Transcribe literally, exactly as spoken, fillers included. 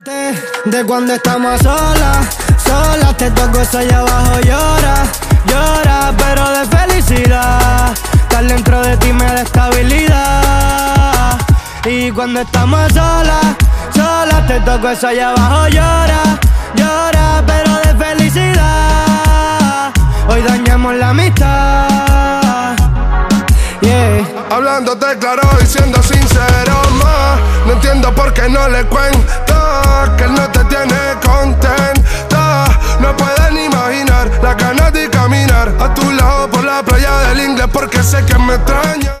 De, de cuando estamos solas, solas te toco eso allá abajo, llora, llora, pero de felicidad. Estar dentro de ti me da estabilidad. Y cuando estamos solas, solas te toco eso allá abajo, llora, llora, pero de felicidad. Hoy dañamos la amistad. Yeah. Hablándote claro y siendo sincero más, no entiendo por qué no le cuento que él no te tiene contenta. No pueden imaginar las ganas de caminar a tu lado por la playa del Inglés, porque sé que me extraña.